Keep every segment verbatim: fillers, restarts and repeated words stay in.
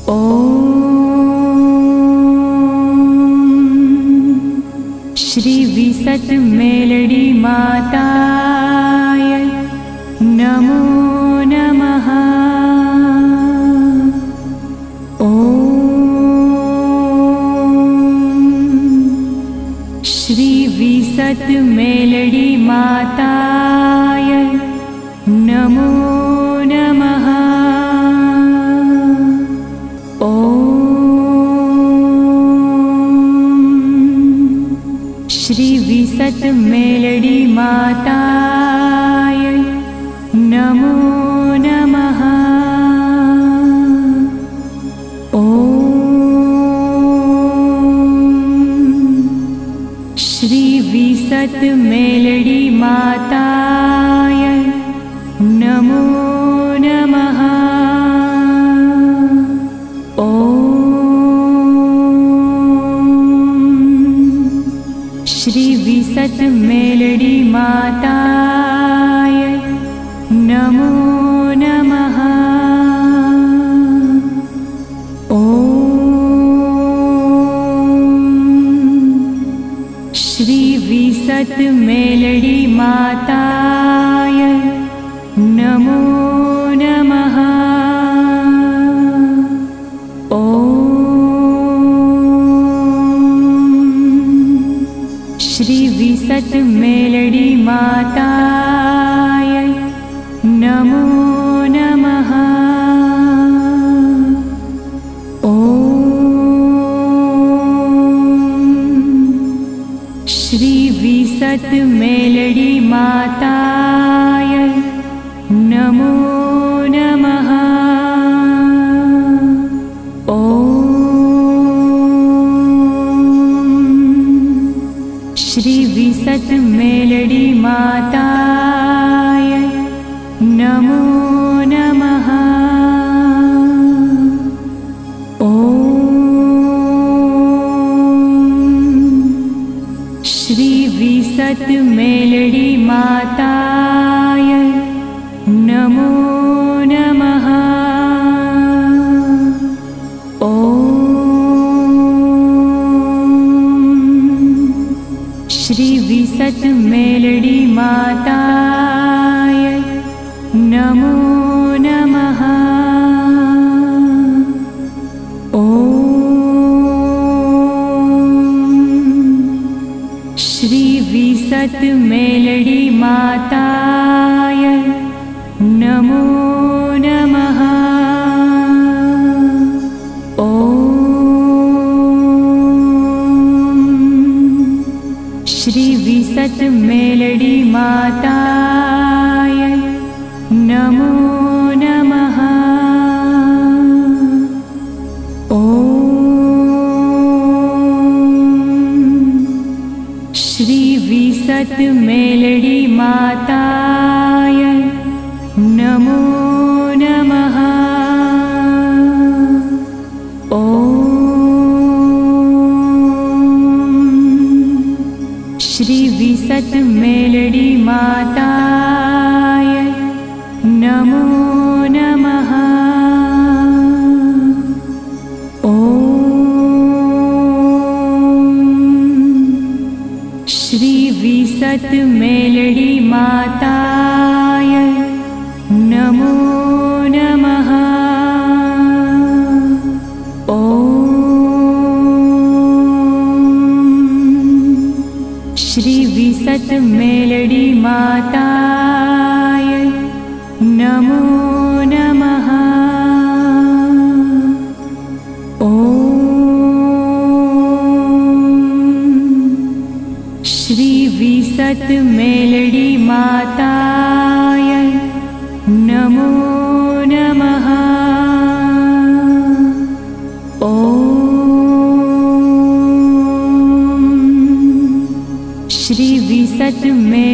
श्री विसत मेलडी माताय नमो नमः। ॐ श्री विसत मेलडी माताय नमो नमः। ॐ श्री विसत मेलडी माताय नमो नमः। ॐ श्री विसत मेलडी माताय नमो नमः। ॐ श्री विसत मेलडी माताय नमो नमः। ॐ श्री विसत मेलडी माताय नमो नमः। ॐ श्री विसत मेलडी माताय नमो नमः। ॐ श्री विसत मेलडी माताय नमो नमः। ॐ श्री विसत मेलडी माताय नमो नमः। ॐ श्री विसत मेलडी माताय नमो नमः। ॐ श्री विसत मेलडी माताय नमो नमः। ॐ श्री विसत मेलडी माताय नमो नमः। ॐ श्री विसत मेलडी माताय नमो नमः। ॐ श्री विसत मेलडी माताय नमो नमः। ॐ श्री विसत मेलडी माताय नमो नमः। ॐ श्री विसत मेलडी माताय नमो नमः। ॐ श्री विसत मेलडी माताय नमो नमः। ॐ श्री विसत मेलडी माताय नमो नमः। ॐ श्री विसत मेलडी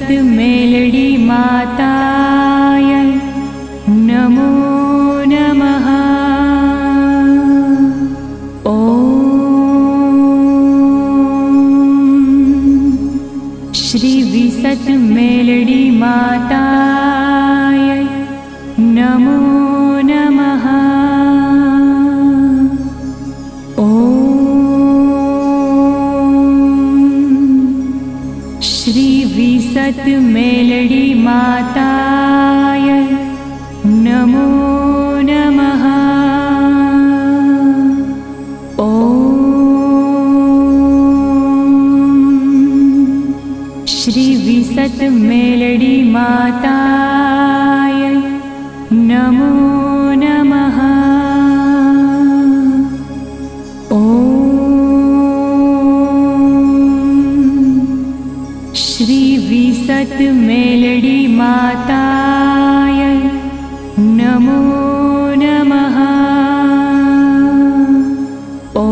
विसत मेलडी माताय नमो नमः। ॐ श्री विसत मेलडी माताय नमो नमः। ॐ श्री विसत मेलडी माताय नमो नमः। ॐ श्री विसत मेलडी माताय नमो नमः। ॐ श्री विसत मेलडी माताय नमो नमः। ॐ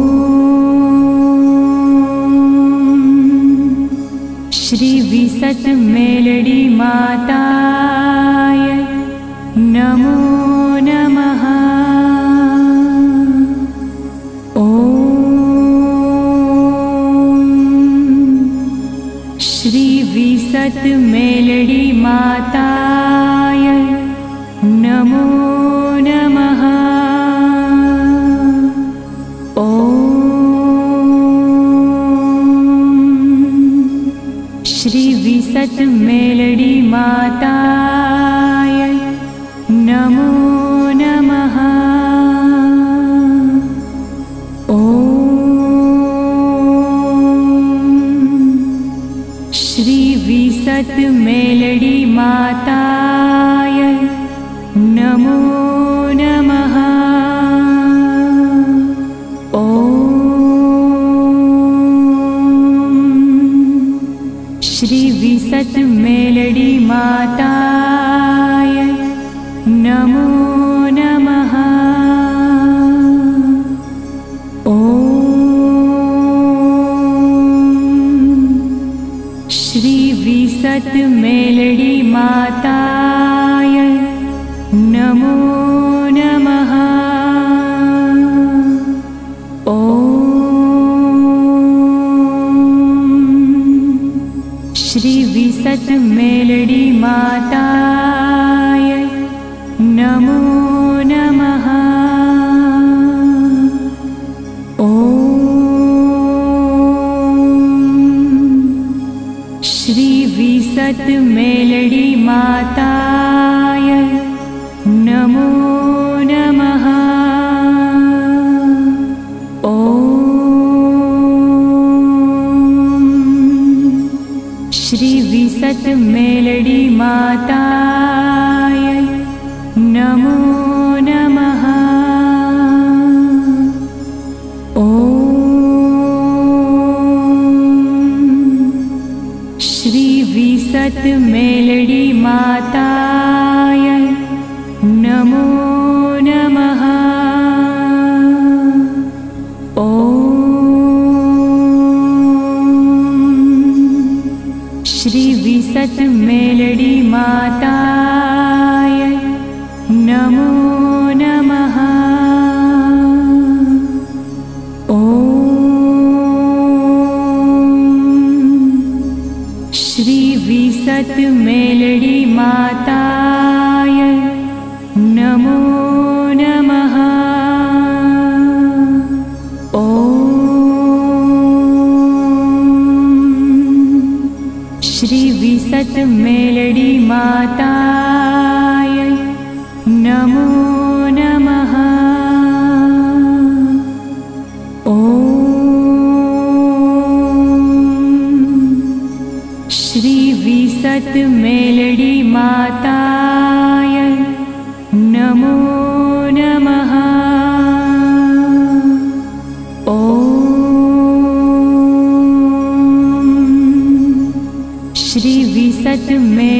श्री विसत मेलडी माताय नमो नमः। ॐ श्री विसत मेलडी माताय नमो नमः। ॐ श्री विसत मेलडी माताय नमो नमः। ॐ श्री विसत मेलडी माताय नमो नमः। ॐ श्री विसत मेलडी माताय नमो नमः। ॐ श्री विसत मेलडी माताय नमो नमः। ॐ श्री विसत मेलडी माताय नमो नमः। ॐ श्री विसत मेलडी माताय नमो नमः। ॐ श्री विसत मेलडी माताय नमो नमः। ॐ श्री विसत मेलडी माताय नमो नमः। ॐ श्री विसत मेलडी माताय नमो नमः। ॐ श्री विसत मेलडी माताय नमो नमः। ॐ श्री विसत मेलडी माताय नमो नमः। ॐ श्री विसत मेलडी माताय नमो नमः। ॐ श्री विसत मेलडी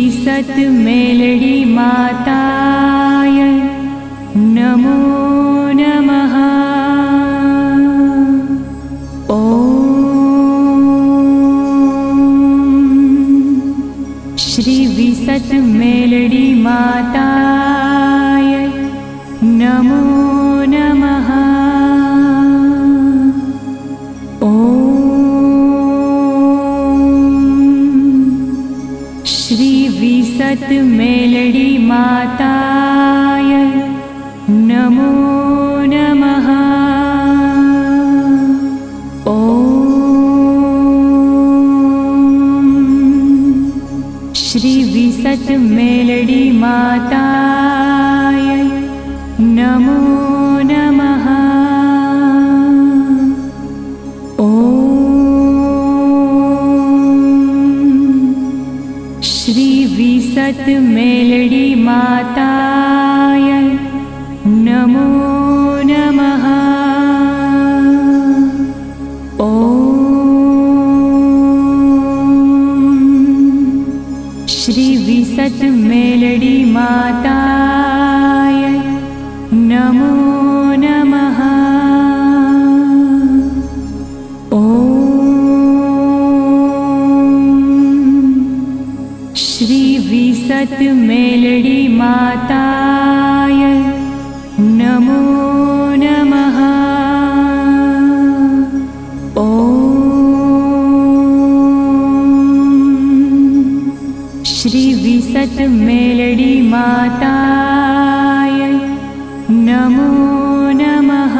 नमो नमः। श्री विसत मेलडी माताय नमो नमः। श्री विसत मेलडी माताय नमो नमः। श्री विसत मेलडी माताय नमो नमः। श्री विसत मेलडी माताय नमो नमः।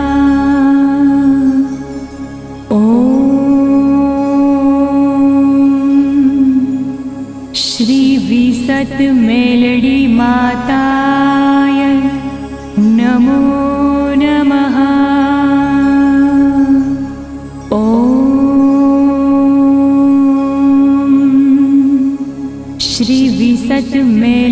श्री विसत मेलडी माताय नमो नमः। श्री विसत मेलडी